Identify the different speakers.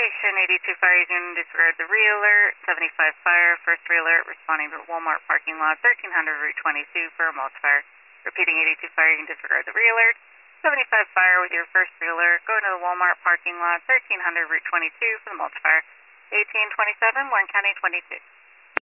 Speaker 1: Station 82 Fire, you can disregard the re-alert. 75 Fire, first re-alert, responding to Walmart parking lot, 1300 Route 22 for a multi-fire. Repeating 82 Fire, you can disregard the re-alert. 75 Fire with your first re-alert, go to the Walmart parking lot, 1300 Route 22 for the multi-fire. 1827, Warren County 22.